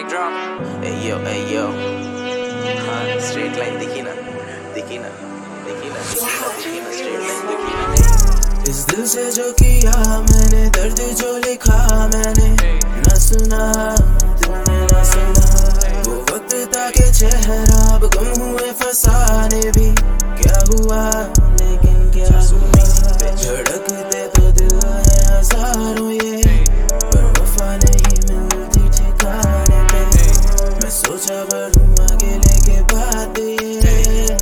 Mic drop. Hey yo, हाँ straight line दिखी ना straight line दिखी ना। इस दिल से जो किया मैंने, दर्द जो लिखा मैंने, न सुना तुमने न सुना। वो वक्त था कि चेहरा अब गम हुए फसाने भी, क्या हुआ लेकिन क्या हुआ। धड़कते तो दिल है हजारों ये, पर वफा नहीं मिलती ठिकाने पे। मैं सोचा बढ़ूं आगे लेके बात ये।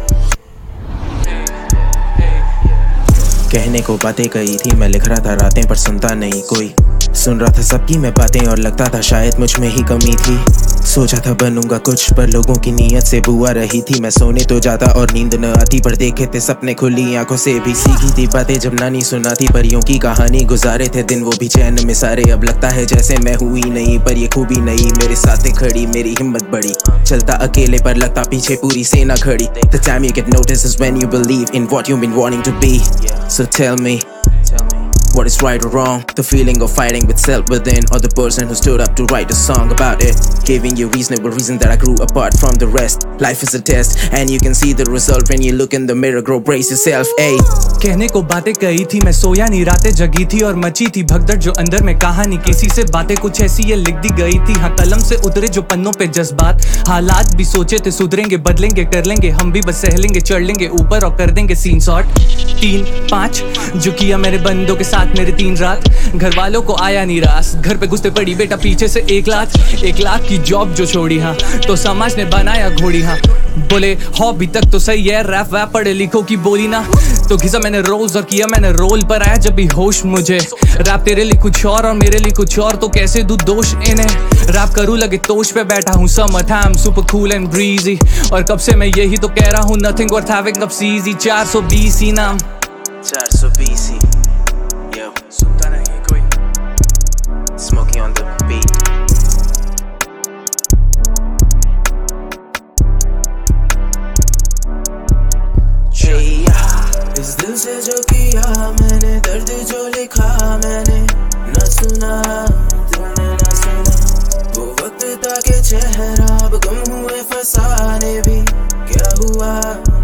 कहने को बातें कही थी, मैं लिख रहा था रातें पर सुनता नहीं कोई। सुन रहा था सबकी मैं बातें और लगता था शायद मुझ में ही कमी थी। सोचा था बनूंगा कुछ, पर लोगों की नीयत से बुआ रही थी। मैं सोने तो जाता और नींद न आती, पर देखे थे सपने खुली आंखों से भी। सीखी थी बातें जब नानी सुनाती, परियों की कहानी गुजारे थे दिन वो भी चैन में सारे। अब लगता है जैसे मैं हुई नहीं, पर ये खूबी नहीं मेरे साथ खड़ी, मेरी हिम्मत बड़ी। चलता अकेले पर लगता पीछे पूरी सेना खड़ी। The time you get noticed is when you believe in what you've been wanting to be. So tell me, what is right or wrong? The feeling of fighting with self within, or the person who stood up to write a song about it, giving you reasonable reason that I grew apart from the rest. Life is a test and you can see the result when you look in the mirror. Grow, brace yourself, ay. कहने को बातें कही थी, मैं सोया नहीं रातें जगी थी, और मची थी भगदड़ जो अंदर में कहानी। किसी से बातें कुछ ऐसी ये लिख दी गई थी, हाँ कलम से उतरे जो पन्नों पे जज्बात। हालात भी सोचे थे सुधरेंगे, बदलेंगे, कर लेंगे, हम भी बस सह लेंगे, चढ़ लेंगे ऊपर और कर देंगे सीन शॉट। 3, 5 जो किया मेरे बंदों के साथ मेरे 3 रात। घर वालों को आया नहीं रास, घर पे घुसते पड़ी बेटा पीछे से 1 लाख की जॉब जो छोड़ी, हाँ तो समाज ने बनाया घोड़ी। हाँ बोले हॉबी तक तो सही है, रैप वैप पढ़े लिखो की बोली ना। तो घिसा मैंने रोल्स और किया मैंने रोल, पर आया जब भी होश मुझे। रैप तेरे लिए कुछ और मेरे लिए कुछ और, तो कैसे दूं दोष इन्हें। रैप करूं लगे तोश पे बैठा हूँ, summer time super cool and breezy, और कब से मैं यही तो कह रहा हूँ, नथिंग वर्थ हैविंग अप सीजी। 420 ही नाम 420 ही। Yo, सुनता नहीं कोई। Smokey on the beat. इस दिल से जो किया मैंने, दर्द जो लिखा मैंने, न सुना तुमने न सुना। वो वक्त था कि चेहरा अब गम हुए फसाने भी, क्या हुआ